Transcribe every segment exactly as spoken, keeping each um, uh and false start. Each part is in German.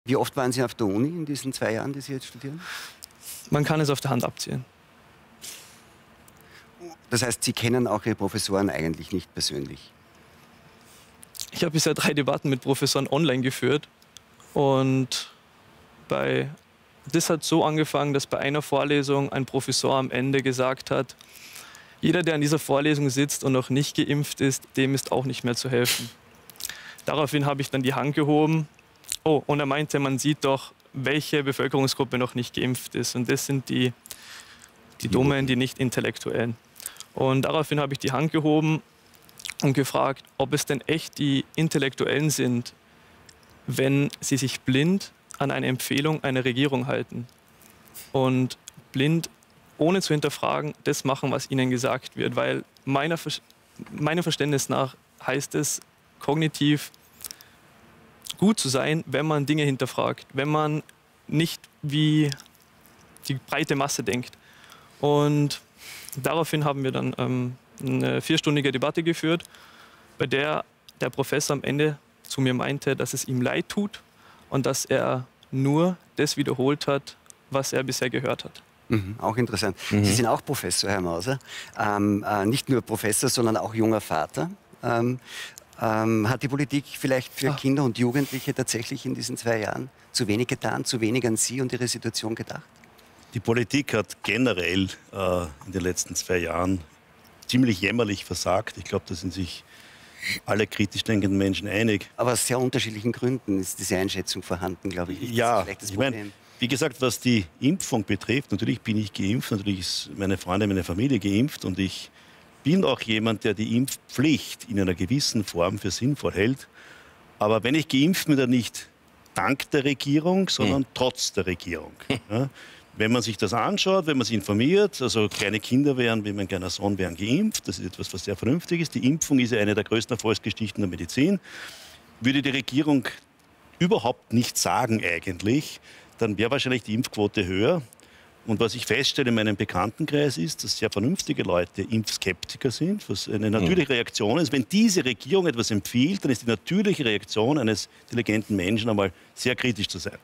Wie oft waren Sie auf der Uni in diesen zwei Jahren, die Sie jetzt studieren? Man kann es auf der Hand abzählen. Das heißt, Sie kennen auch Ihre Professoren eigentlich nicht persönlich? Ich habe bisher drei Debatten mit Professoren online geführt. Und bei, das hat so angefangen, dass bei einer Vorlesung ein Professor am Ende gesagt hat, jeder, der an dieser Vorlesung sitzt und noch nicht geimpft ist, dem ist auch nicht mehr zu helfen. Daraufhin habe ich dann die Hand gehoben. Oh, und er meinte, man sieht doch, welche Bevölkerungsgruppe noch nicht geimpft ist. Und das sind die, die Dummen, die Nicht-Intellektuellen. Und daraufhin habe ich die Hand gehoben und gefragt, ob es denn echt die Intellektuellen sind, wenn sie sich blind an eine Empfehlung einer Regierung halten und blind, ohne zu hinterfragen, das machen, was ihnen gesagt wird. Weil meiner, meinem Verständnis nach heißt es, kognitiv gut zu sein, wenn man Dinge hinterfragt, wenn man nicht wie die breite Masse denkt. Und daraufhin haben wir dann ähm, eine vierstündige Debatte geführt, bei der der Professor am Ende zu mir meinte, dass es ihm leid tut und dass er nur das wiederholt hat, was er bisher gehört hat. Mhm, auch interessant. Mhm. Sie sind auch Professor, Herr Mauser. Ähm, äh, nicht nur Professor, sondern auch junger Vater. Ähm, ähm, hat die Politik vielleicht für Ach. Kinder und Jugendliche tatsächlich in diesen zwei Jahren zu wenig getan, zu wenig an Sie und Ihre Situation gedacht? Die Politik hat generell äh, in den letzten zwei Jahren ziemlich jämmerlich versagt. Ich glaube, da sind sich alle kritisch denkenden Menschen einig. Aber aus sehr unterschiedlichen Gründen ist diese Einschätzung vorhanden, glaube ich. Ist Ja, vielleicht das ich Problem. meine, wie gesagt, was die Impfung betrifft, natürlich bin ich geimpft, natürlich ist meine Freundin, meine Familie geimpft und ich bin auch jemand, der die Impfpflicht in einer gewissen Form für sinnvoll hält. Aber wenn ich geimpft bin, dann nicht dank der Regierung, sondern hm. trotz der Regierung. Ja? Wenn man sich das anschaut, wenn man sich informiert, also kleine Kinder wären, wie mein kleiner Sohn, wären geimpft. Das ist etwas, was sehr vernünftig ist. Die Impfung ist ja eine der größten Erfolgsgeschichten der Medizin. Würde die Regierung überhaupt nichts sagen eigentlich, dann wäre wahrscheinlich die Impfquote höher. Und was ich feststelle in meinem Bekanntenkreis ist, dass sehr vernünftige Leute Impfskeptiker sind, was eine natürliche Reaktion ist. Wenn diese Regierung etwas empfiehlt, dann ist die natürliche Reaktion eines intelligenten Menschen einmal sehr kritisch zu sein.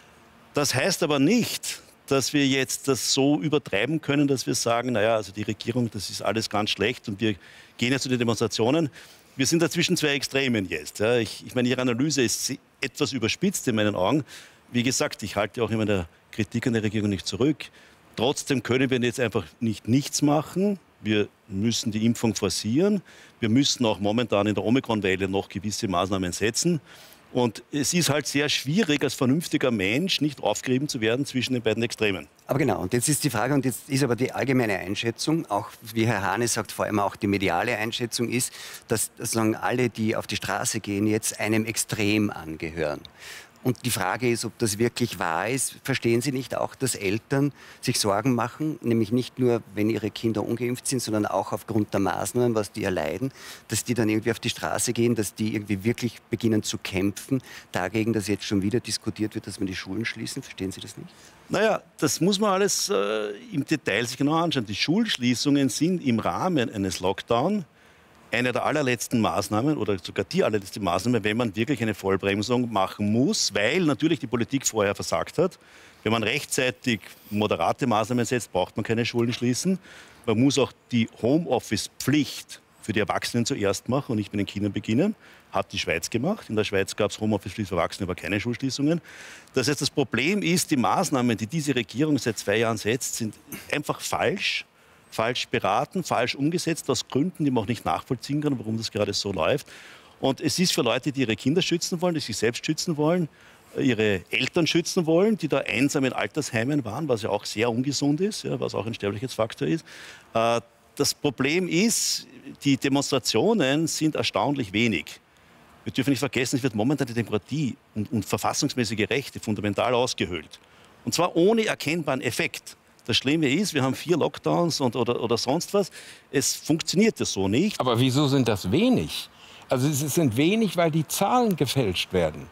Das heißt aber nicht, dass wir jetzt das so übertreiben können, dass wir sagen, naja, also die Regierung, das ist alles ganz schlecht und wir gehen jetzt zu den Demonstrationen. Wir sind da zwischen zwei Extremen jetzt. Ja. Ich, ich meine, Ihre Analyse ist etwas überspitzt in meinen Augen. Wie gesagt, ich halte auch immer der Kritik an der Regierung nicht zurück. Trotzdem können wir jetzt einfach nicht nichts machen. Wir müssen die Impfung forcieren. Wir müssen auch momentan in der Omikron-Welle noch gewisse Maßnahmen setzen. Und es ist halt sehr schwierig, als vernünftiger Mensch nicht aufgerieben zu werden zwischen den beiden Extremen. Aber genau, und jetzt ist die Frage, und jetzt ist aber die allgemeine Einschätzung, auch wie Herr Hahne sagt, vor allem auch die mediale Einschätzung ist, dass sozusagen alle, die auf die Straße gehen, jetzt einem Extrem angehören. Und die Frage ist, ob das wirklich wahr ist. Verstehen Sie nicht auch, dass Eltern sich Sorgen machen, nämlich nicht nur, wenn ihre Kinder ungeimpft sind, sondern auch aufgrund der Maßnahmen, was die erleiden, dass die dann irgendwie auf die Straße gehen, dass die irgendwie wirklich beginnen zu kämpfen dagegen, dass jetzt schon wieder diskutiert wird, dass man die Schulen schließen? Verstehen Sie das nicht? Naja, das muss man alles äh, im Detail sich genau anschauen. Die Schulschließungen sind im Rahmen eines Lockdown eine der allerletzten Maßnahmen oder sogar die allerletzte Maßnahme, wenn man wirklich eine Vollbremsung machen muss, weil natürlich die Politik vorher versagt hat. Wenn man rechtzeitig moderate Maßnahmen setzt, braucht man keine Schulen schließen. Man muss auch die Homeoffice-Pflicht für die Erwachsenen zuerst machen und nicht mit den Kindern beginnen. Hat die Schweiz gemacht. In der Schweiz gab es Homeoffice-Pflicht für Erwachsene, aber keine Schulschließungen. Das heißt, das Problem ist, die Maßnahmen, die diese Regierung seit zwei Jahren setzt, sind einfach falsch. falsch beraten, falsch umgesetzt, aus Gründen, die man auch nicht nachvollziehen kann, warum das gerade so läuft. Und es ist für Leute, die ihre Kinder schützen wollen, die sich selbst schützen wollen, ihre Eltern schützen wollen, die da einsam in Altersheimen waren, was ja auch sehr ungesund ist, ja, was auch ein Sterblichkeitsfaktor ist. Äh, das Problem ist, die Demonstrationen sind erstaunlich wenig. Wir dürfen nicht vergessen, es wird momentan die Demokratie und, und verfassungsmäßige Rechte fundamental ausgehöhlt. Und zwar ohne erkennbaren Effekt. Das Schlimme ist, wir haben vier Lockdowns und, oder, oder sonst was. Es funktioniert ja so nicht. Aber wieso sind das wenig? Also es sind wenig, weil die Zahlen gefälscht werden.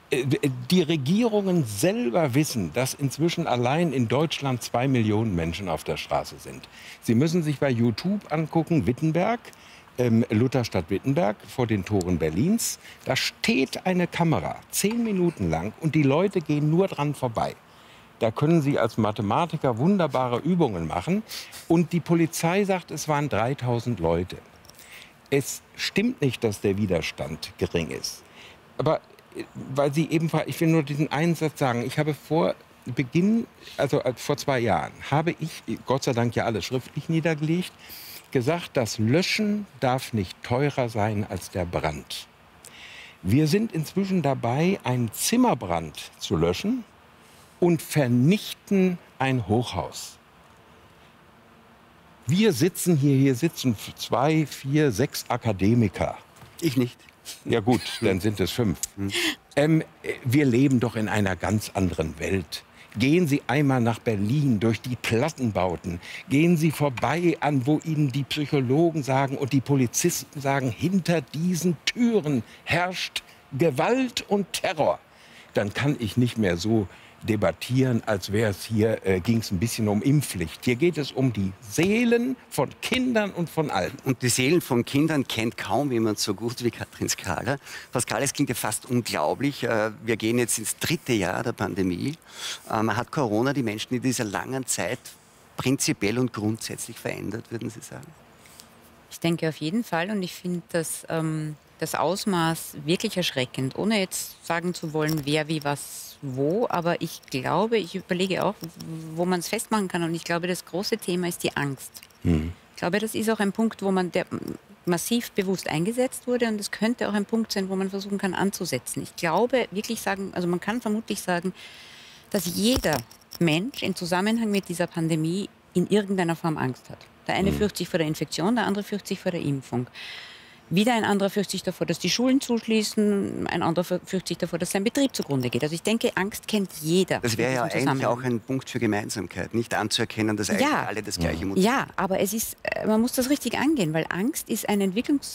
Die Regierungen selber wissen, dass inzwischen allein in Deutschland zwei Millionen Menschen auf der Straße sind. Sie müssen sich bei YouTube angucken, Wittenberg. ähm, Lutherstadt-Wittenberg vor den Toren Berlins. Da steht eine Kamera, zehn Minuten lang, und die Leute gehen nur dran vorbei. Da können Sie als Mathematiker wunderbare Übungen machen. Und die Polizei sagt, es waren dreitausend Leute. Es stimmt nicht, dass der Widerstand gering ist. Aber weil Sie eben, ich will nur diesen einen Satz sagen, ich habe vor Beginn, also vor zwei Jahren, habe ich, Gott sei Dank ja alles schriftlich niedergelegt, gesagt, das Löschen darf nicht teurer sein als der Brand. Wir sind inzwischen dabei, einen Zimmerbrand zu löschen und vernichten ein Hochhaus. Wir sitzen hier, hier sitzen zwei, vier, sechs Akademiker. Ich nicht. Ja gut, dann sind es fünf. Ähm, wir leben doch in einer ganz anderen Welt. Gehen Sie einmal nach Berlin durch die Plattenbauten. Gehen Sie vorbei an, wo Ihnen die Psychologen sagen und die Polizisten sagen, hinter diesen Türen herrscht Gewalt und Terror. Dann kann ich nicht mehr so debattieren, als wäre es hier, äh, ging es ein bisschen um Impfpflicht. Hier geht es um die Seelen von Kindern und von Alten. Und die Seelen von Kindern kennt kaum jemand so gut wie Katrin Skala. Frau Skala, es klingt ja fast unglaublich. Äh, wir gehen jetzt ins dritte Jahr der Pandemie. Ähm, hat Corona die Menschen in dieser langen Zeit prinzipiell und grundsätzlich verändert, würden Sie sagen? Ich denke auf jeden Fall, und ich finde das, ähm, das Ausmaß wirklich erschreckend, ohne jetzt sagen zu wollen, wer wie was wo, aber ich glaube, ich überlege auch, wo man es festmachen kann, und ich glaube, das große Thema ist die Angst. Mhm. Ich glaube, das ist auch ein Punkt, wo man der massiv bewusst eingesetzt wurde, und es könnte auch ein Punkt sein, wo man versuchen kann anzusetzen. Ich glaube, wirklich sagen, also man kann vermutlich sagen, dass jeder Mensch im Zusammenhang mit dieser Pandemie in irgendeiner Form Angst hat. Der eine mhm. fürchtet sich vor der Infektion, der andere fürchtet sich vor der Impfung. Wieder ein anderer fürchtet sich davor, dass die Schulen zuschließen. Ein anderer fürchtet sich davor, dass sein Betrieb zugrunde geht. Also ich denke, Angst kennt jeder. Das wäre ja eigentlich auch ein Punkt für Gemeinsamkeit, nicht anzuerkennen, dass eigentlich ja. alle das gleiche Motiv haben. Ja, aber es ist, man muss das richtig angehen, weil Angst ist ein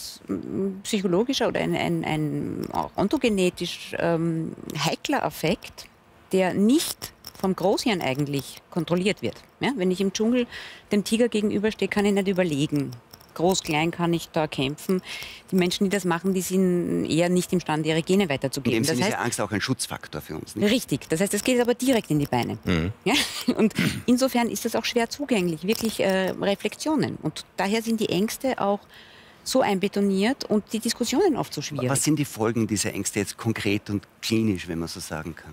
entwicklungspsychologischer oder ein, ein, ein auch ontogenetisch ähm, heikler Affekt, der nicht vom Großhirn eigentlich kontrolliert wird. Ja? Wenn ich im Dschungel dem Tiger gegenüberstehe, kann ich nicht überlegen. Groß, klein kann ich da kämpfen. Die Menschen, die das machen, die sind eher nicht imstande, ihre Gene weiterzugeben. In dem Sinne das ist heißt, ja Angst auch ein Schutzfaktor für uns. Nicht? Richtig. Das heißt, es geht aber direkt in die Beine. Mhm. Ja? Und insofern ist das auch schwer zugänglich, wirklich äh, Reflexionen. Und daher sind die Ängste auch so einbetoniert und die Diskussionen oft so schwierig. Was sind die Folgen dieser Ängste jetzt konkret und klinisch, wenn man so sagen kann?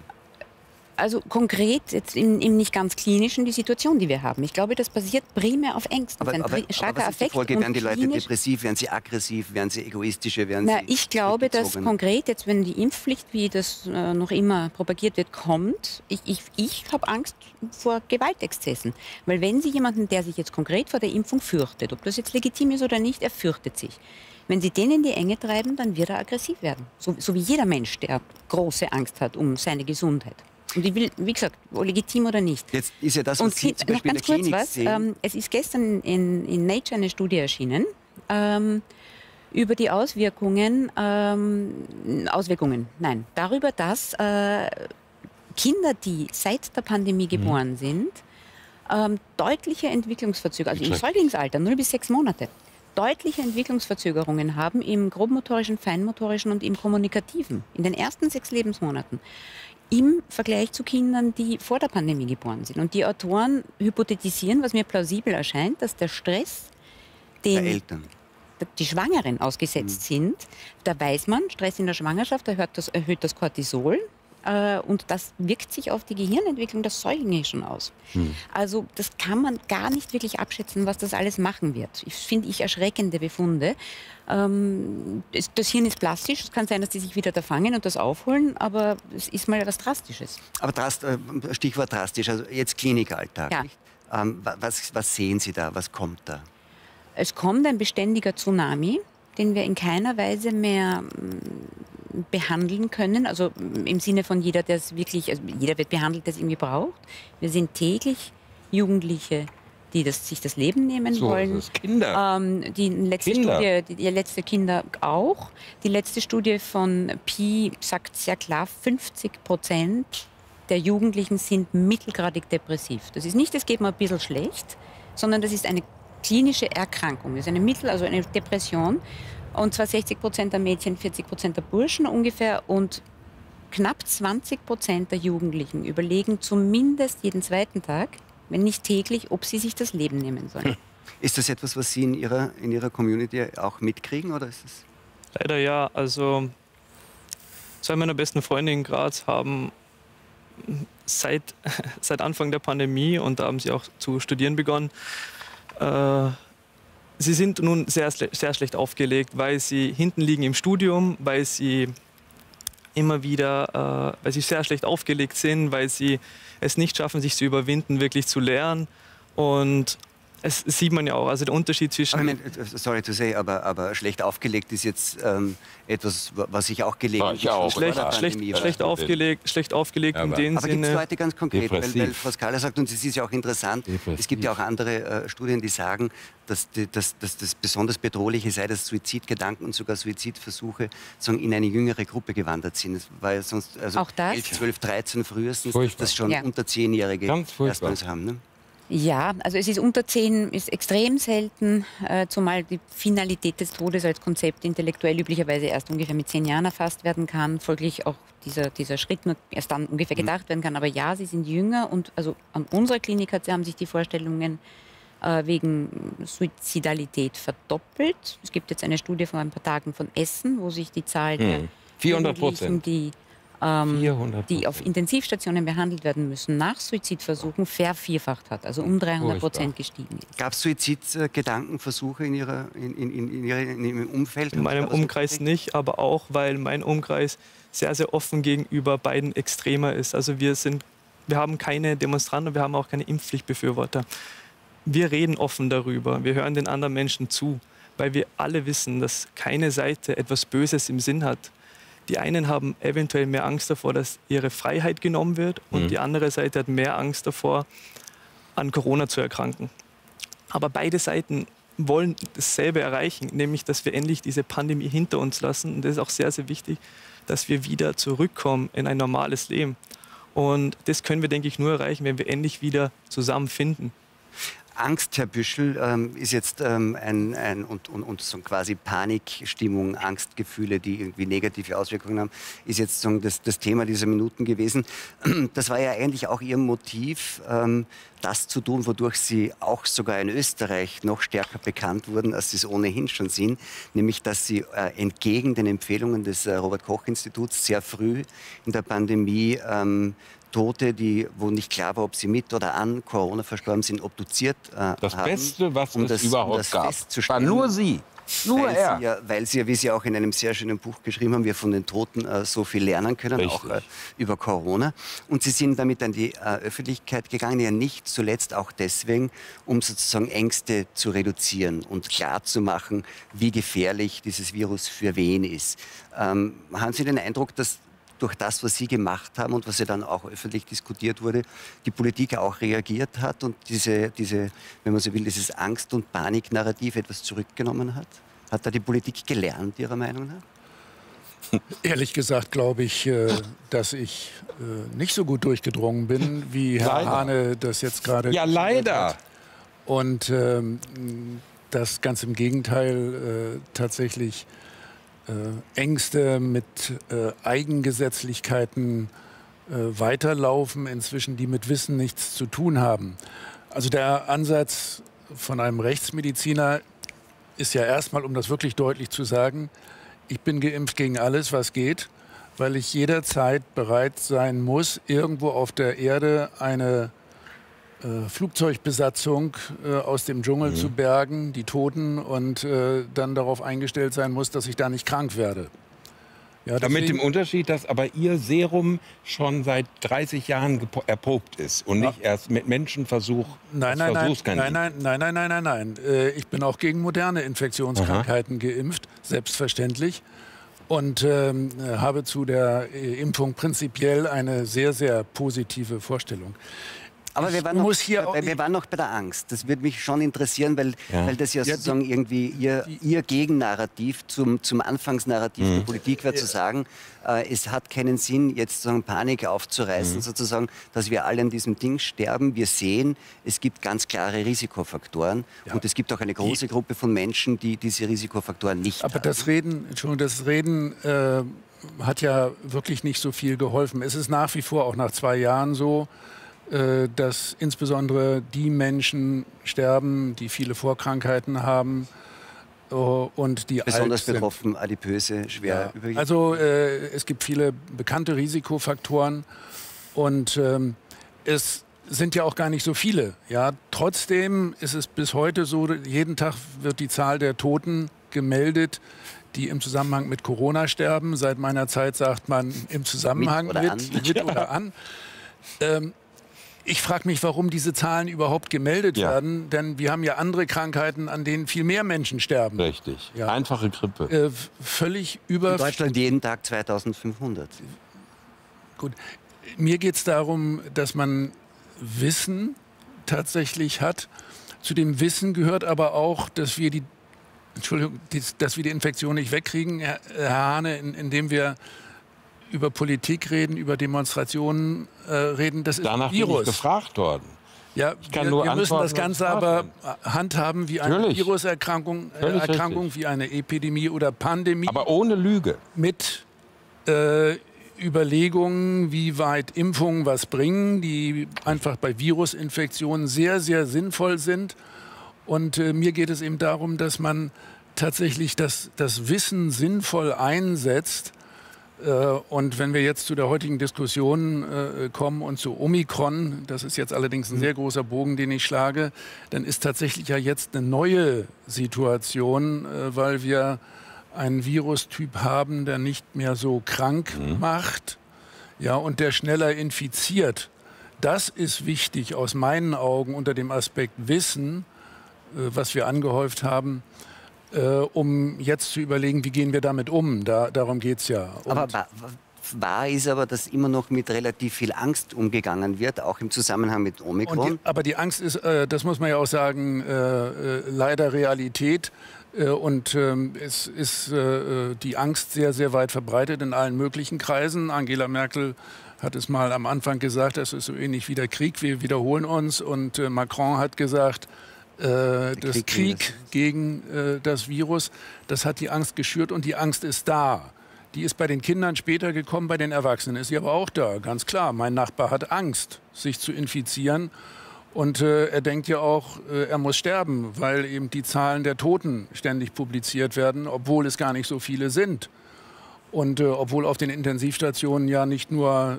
Also konkret jetzt im, im nicht ganz klinischen die Situation, die wir haben. Ich glaube, das basiert primär auf Ängsten. Aber, ein aber, starker aber was ist die Affekt. Folge? Werden die Leute klinisch, depressiv, werden sie aggressiv, werden sie egoistische, werden na, sie... Ich glaube, dass konkret jetzt, wenn die Impfpflicht, wie das äh, noch immer propagiert wird, kommt, ich, ich, ich habe Angst vor Gewaltexzessen. Weil wenn Sie jemanden, der sich jetzt konkret vor der Impfung fürchtet, ob das jetzt legitim ist oder nicht, er fürchtet sich. Wenn Sie den in die Enge treiben, dann wird er aggressiv werden. So, so wie jeder Mensch, der große Angst hat um seine Gesundheit. Und ich will, wie gesagt, legitim oder nicht. Jetzt ist ja das, was und Sie zum Beispiel in der Klinik was, sehen. Ähm, es ist gestern in, in Nature eine Studie erschienen ähm, über die Auswirkungen, ähm, Auswirkungen, nein, darüber, dass äh, Kinder, die seit der Pandemie geboren mhm. sind, ähm, deutliche Entwicklungsverzögerungen, also im Säuglingsalter, null bis sechs Monate, deutliche Entwicklungsverzögerungen haben im grobmotorischen, feinmotorischen und im kommunikativen, in den ersten sechs Lebensmonaten. Im Vergleich zu Kindern, die vor der Pandemie geboren sind. Und die Autoren hypothetisieren, was mir plausibel erscheint, dass der Stress, den Eltern. die Schwangeren ausgesetzt mhm. sind, da weiß man, Stress in der Schwangerschaft erhöht das, erhöht das Cortisol. Äh, und das wirkt sich auf die Gehirnentwicklung der Säuglinge schon aus. Mhm. Also das kann man gar nicht wirklich abschätzen, was das alles machen wird. Ich finde ich erschreckende Befunde. Ähm, das, das Hirn ist plastisch, es kann sein, dass die sich wieder da fangen und das aufholen, aber es ist mal etwas Drastisches. Aber drast, Stichwort drastisch, also jetzt Klinikalltag. Ja. Nicht? Ähm, was, was sehen Sie da, was kommt da? Es kommt ein beständiger Tsunami, den wir in keiner Weise mehr behandeln können, also im Sinne von jeder, der es wirklich, also jeder wird behandelt, der es irgendwie braucht. Wir sind täglich Jugendliche, die das, sich das Leben nehmen so, wollen. Das Kinder. Ähm, die letzte Kinder. Studie, die, die letzte Kinder auch. Die letzte Studie von Pi sagt sehr klar, fünfzig Prozent der Jugendlichen sind mittelgradig depressiv. Das ist nicht, es geht mir ein bisschen schlecht, sondern das ist eine klinische Erkrankung. Das ist eine Mittel, also eine Depression. Und zwar sechzig Prozent der Mädchen, vierzig Prozent der Burschen ungefähr. Und knapp zwanzig Prozent der Jugendlichen überlegen zumindest jeden zweiten Tag, wenn nicht täglich, ob sie sich das Leben nehmen sollen. Ist das etwas, was Sie in Ihrer, in Ihrer Community auch mitkriegen? Oder ist es Leider ja. Also zwei meiner besten Freunde in Graz haben seit, seit Anfang der Pandemie, und da haben sie auch zu studieren begonnen, äh, sie sind nun sehr, sehr schlecht aufgelegt, weil sie hinten liegen im Studium, weil sie immer wieder, äh, weil sie sehr schlecht aufgelegt sind, weil sie es nicht schaffen, sich zu überwinden, wirklich zu lernen. Und es sieht man ja auch, also der Unterschied zwischen... Aber ich meine, sorry to say, aber, aber schlecht aufgelegt ist jetzt ähm, etwas, was ich auch gelegen habe. Ja, schlecht, schlecht, schlecht aufgelegt, schlecht aufgelegt Ja, in dem Aber gibt es Sinne... Leute ganz konkret, weil, Depressiv. weil Frau Skala sagt, und es ist ja auch interessant, Depressiv. es gibt ja auch andere äh, Studien, die sagen, dass, die, dass, dass das besonders Bedrohliche sei, dass Suizidgedanken und sogar Suizidversuche sagen, in eine jüngere Gruppe gewandert sind. Das war ja sonst also Auch das? elf, zwölf, dreizehn frühestens, dass Furchtbar. das schon Ja. unter zehnjährige Ganz furchtbar. erstmals haben. Ne? Ja, also es ist unter zehn, ist extrem selten, äh, zumal die Finalität des Todes als Konzept intellektuell üblicherweise erst ungefähr mit zehn Jahren erfasst werden kann, folglich auch dieser, dieser Schritt nur erst dann ungefähr gedacht werden kann. Aber ja, sie sind jünger und also an unserer Klinik hat, haben sich die Vorstellungen äh, wegen Suizidalität verdoppelt. Es gibt jetzt eine Studie vor ein paar Tagen von Essen, wo sich die Zahl der Hm. vierhundert Jugendlichen, Prozent. die ähm, vierhundert die auf Intensivstationen behandelt werden müssen, nach Suizidversuchen vervierfacht hat, also um dreihundert Prozent gestiegen ist. Gab es Suizidgedankenversuche in, ihrer, in, in, in, in, ihrer, in Ihrem Umfeld? In meinem Haben Sie da was Umkreis mitgekriegt? nicht, aber auch, weil mein Umkreis sehr, sehr offen gegenüber beiden Extremer ist. Also wir sind, wir haben keine Demonstranten, wir haben auch keine Impfpflichtbefürworter. Wir reden offen darüber, wir hören den anderen Menschen zu, weil wir alle wissen, dass keine Seite etwas Böses im Sinn hat. Die einen haben eventuell mehr Angst davor, dass ihre Freiheit genommen wird, und Mhm. die andere Seite hat mehr Angst davor, an Corona zu erkranken. Aber beide Seiten wollen dasselbe erreichen, nämlich, dass wir endlich diese Pandemie hinter uns lassen. Und das ist auch sehr, sehr wichtig, dass wir wieder zurückkommen in ein normales Leben. Und das können wir, denke ich, nur erreichen, wenn wir endlich wieder zusammenfinden. Angst, Herr Büschel, ähm, ist jetzt ähm, ein, ein und, und, und so quasi Panikstimmung, Angstgefühle, die irgendwie negative Auswirkungen haben, ist jetzt so das, das Thema dieser Minuten gewesen. Das war ja eigentlich auch Ihr Motiv, ähm, das zu tun, wodurch Sie auch sogar in Österreich noch stärker bekannt wurden, als Sie es ohnehin schon sind, nämlich dass Sie äh, entgegen den Empfehlungen des äh, Robert-Koch-Instituts sehr früh in der Pandemie ähm, Tote, die, wo nicht klar war, ob sie mit oder an Corona verstorben sind, obduziert äh, Das haben. Beste, was um es das, überhaupt um das gab, war festzustellen. nur Sie. Nur weil er. Sie ja, weil Sie ja, wie Sie auch in einem sehr schönen Buch geschrieben haben, wir von den Toten äh, so viel lernen können, Richtig. auch äh, über Corona. Und Sie sind damit an die äh, Öffentlichkeit gegangen, ja nicht zuletzt auch deswegen, um sozusagen Ängste zu reduzieren und klarzumachen, wie gefährlich dieses Virus für wen ist. Ähm, haben Sie den Eindruck, dass durch das, was Sie gemacht haben und was ja dann auch öffentlich diskutiert wurde, die Politik auch reagiert hat und diese, diese, wenn man so will, dieses Angst- und Paniknarrativ etwas zurückgenommen hat? Hat da die Politik gelernt, Ihrer Meinung nach? Ehrlich gesagt glaube ich, äh, dass ich äh, nicht so gut durchgedrungen bin, wie Herr Leider. Hahne das jetzt gerade Ja, geschildert leider. hat. Und ähm, das ganz im Gegenteil äh, tatsächlich äh, Ängste mit äh, Eigengesetzlichkeiten äh, weiterlaufen, inzwischen die mit Wissen nichts zu tun haben. Also der Ansatz von einem Rechtsmediziner ist ja erstmal, um das wirklich deutlich zu sagen, ich bin geimpft gegen alles, was geht, weil ich jederzeit bereit sein muss, irgendwo auf der Erde eine äh, Flugzeugbesatzung äh, aus dem Dschungel Mhm. zu bergen, die Toten, und äh, dann darauf eingestellt sein muss, dass ich da nicht krank werde. Ja, Ja, mit dem deswegen- Unterschied, dass aber Ihr Serum schon seit dreißig Jahren gepo- erprobt ist und nicht erst mit Menschenversuch Nein, als nein, nein, Versuchskaninchen. nein, nein, nein, nein, nein, nein, nein. Äh, Ich bin auch gegen moderne Infektionskrankheiten geimpft, selbstverständlich. Und ähm, habe zu der äh, Impfung prinzipiell eine sehr, sehr positive Vorstellung. Aber wir waren, Ich noch, muss hier auch- äh, wir waren noch bei der Angst. Das würde mich schon interessieren, weil, Ja. weil das ja, Ja, die- sozusagen irgendwie ihr, ihr Gegennarrativ zum, zum Anfangsnarrativ Mhm. der Politik wäre zu sagen, äh, es hat keinen Sinn, jetzt sozusagen Panik aufzureißen, Mhm. sozusagen, dass wir alle an diesem Ding sterben. Wir sehen, es gibt ganz klare Risikofaktoren und es gibt auch eine große Gruppe von Menschen, die diese Risikofaktoren nicht Aber haben. das Reden, Entschuldigung, das Reden äh, hat ja wirklich nicht so viel geholfen. Es ist nach wie vor, auch nach zwei Jahren so, äh, dass insbesondere die Menschen sterben, die viele Vorkrankheiten haben äh, und die Besonders alt sind. betroffen, adipöse, schwer Ja. übergewichtig. Also äh, es gibt viele bekannte Risikofaktoren und ähm, es sind ja auch gar nicht so viele. Ja? Trotzdem ist es bis heute so, jeden Tag wird die Zahl der Toten gemeldet, die im Zusammenhang mit Corona sterben. Seit meiner Zeit sagt man im Zusammenhang Mit oder mit, an. mit oder an. Ähm, ich frage mich, warum diese Zahlen überhaupt gemeldet Ja. werden, denn wir haben ja andere Krankheiten, an denen viel mehr Menschen sterben. Richtig. Ja. Einfache Grippe. Äh, völlig über. In Deutschland jeden Tag zweitausendfünfhundert. Gut. Mir geht es darum, dass man Wissen tatsächlich hat. Zu dem Wissen gehört aber auch, dass wir die, Entschuldigung, die, dass wir die Infektion nicht wegkriegen, Herr, Herr Hahne, in, indem wir über Politik reden, über Demonstrationen äh, reden. Das ist Danach ein bin ich Virus. gefragt worden. Ja, kann wir, nur wir müssen antworten, das Ganze was aber gefragt handhaben wie eine Natürlich. Viruserkrankung, äh, Völlig Erkrankung, richtig. wie eine Epidemie oder Pandemie. Aber ohne Lüge. mit äh, Überlegungen, wie weit Impfungen was bringen, die einfach bei Virusinfektionen sehr, sehr sinnvoll sind. Und äh, mir geht es eben darum, dass man tatsächlich das, das Wissen sinnvoll einsetzt. Äh, und wenn wir jetzt zu der heutigen Diskussion äh, kommen und zu Omikron, das ist jetzt allerdings ein sehr großer Bogen, den ich schlage, dann ist tatsächlich ja jetzt eine neue Situation, äh, weil wir einen Virustyp haben, der nicht mehr so krank macht, ja, und der schneller infiziert. Das ist wichtig aus meinen Augen unter dem Aspekt Wissen, äh, was wir angehäuft haben, äh, um jetzt zu überlegen, wie gehen wir damit um. Da, darum geht es ja. Und Aber wahr, wahr ist aber, dass immer noch mit relativ viel Angst umgegangen wird, auch im Zusammenhang mit Omikron. Und die, aber die Angst ist, äh, das muss man ja auch sagen, äh, äh, leider Realität. Äh, und ähm, es ist äh, die Angst sehr, sehr weit verbreitet in allen möglichen Kreisen. Angela Merkel hat es mal am Anfang gesagt, das ist so ähnlich wie der Krieg, wir wiederholen uns. Und äh, Macron hat gesagt, äh, das Krieg Krieg, gegen gegen äh, das Virus, das hat die Angst geschürt und die Angst ist da. Die ist bei den Kindern später gekommen, bei den Erwachsenen ist sie aber auch da, ganz klar. Mein Nachbar hat Angst, sich zu infizieren. Und äh, er denkt ja auch, äh, er muss sterben, weil eben die Zahlen der Toten ständig publiziert werden, obwohl es gar nicht so viele sind. Und äh, obwohl auf den Intensivstationen ja nicht nur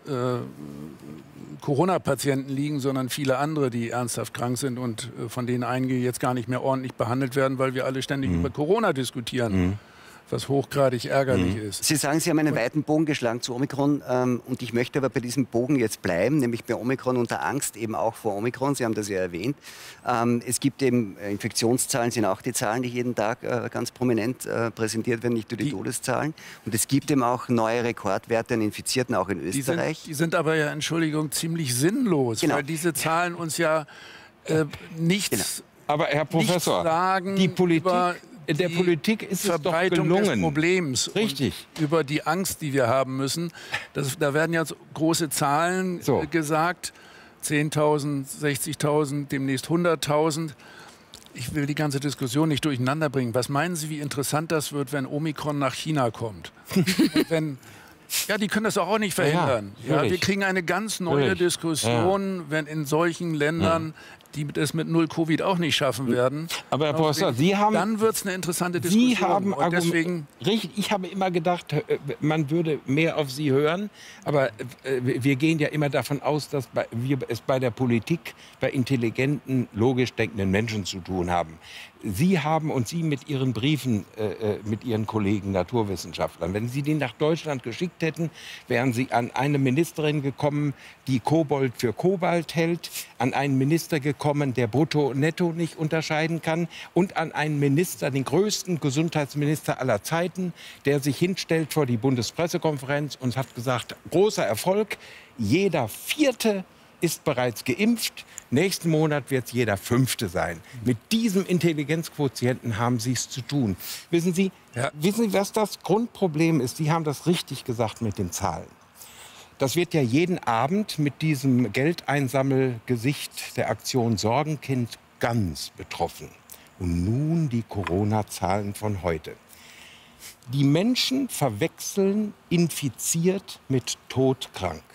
äh, Corona-Patienten liegen, sondern viele andere, die ernsthaft krank sind und äh, von denen einige jetzt gar nicht mehr ordentlich behandelt werden, weil wir alle ständig über Corona diskutieren. Was hochgradig ärgerlich ist. Sie sagen, Sie haben einen weiten Bogen geschlagen zu Omikron ähm, und ich möchte aber bei diesem Bogen jetzt bleiben, nämlich bei Omikron und der Angst eben auch vor Omikron. Sie haben das ja erwähnt. Ähm, es gibt eben, äh, Infektionszahlen sind auch die Zahlen, die jeden Tag äh, ganz prominent äh, präsentiert werden, nicht nur die, Die- Todeszahlen. Und es gibt eben auch neue Rekordwerte an Infizierten, auch in Die sind, Österreich. die sind aber ja, Entschuldigung, ziemlich sinnlos, Genau. weil diese Zahlen uns ja äh, nichts, Aber Herr nichts Professor, sagen die Politik, über der die Politik ist es doch Verbreitung des gelungen. Problems Richtig. und über die Angst, die wir haben müssen. Das, da werden jetzt große Zahlen So. äh, gesagt, zehntausend, sechzigtausend, demnächst hunderttausend. Ich will die ganze Diskussion nicht durcheinander bringen. Was meinen Sie, wie interessant das wird, wenn Omikron nach China kommt? Und wenn, ja, die können das auch nicht verhindern. Ja, Ja, natürlich. wir kriegen eine ganz neue Natürlich. Diskussion, wenn in solchen Ländern, die es mit null Covid auch nicht schaffen werden. Aber Herr Professor, Sie haben, Dann wird es eine interessante Diskussion. Sie haben Und deswegen, Argumente. Richtig, ich habe immer gedacht, äh, man würde mehr auf Sie hören. Aber äh, wir gehen ja immer davon aus, dass bei- wir es bei der Politik, bei intelligenten, logisch denkenden Menschen zu tun haben. Sie haben und Sie mit Ihren Briefen, äh, äh, mit Ihren Kollegen Naturwissenschaftlern, wenn Sie die nach Deutschland geschickt hätten, wären Sie an eine Ministerin gekommen, die Kobold für Kobalt hält, an einen Minister gekommen, der Brutto und Netto nicht unterscheiden kann und an einen Minister, den größten Gesundheitsminister aller Zeiten, der sich hinstellt vor die Bundespressekonferenz und hat gesagt, großer Erfolg, jeder vierte ist bereits geimpft. Nächsten Monat wird es jeder Fünfte sein. Mit diesem Intelligenzquotienten haben Sie es zu tun. Wissen Sie, ja. wissen Sie, was das Grundproblem ist? Sie haben das richtig gesagt mit den Zahlen. Das wird ja jeden Abend mit diesem Geldeinsammelgesicht der Aktion Sorgenkind ganz betroffen. Und nun die Corona-Zahlen von heute. Die Menschen verwechseln infiziert mit todkrank.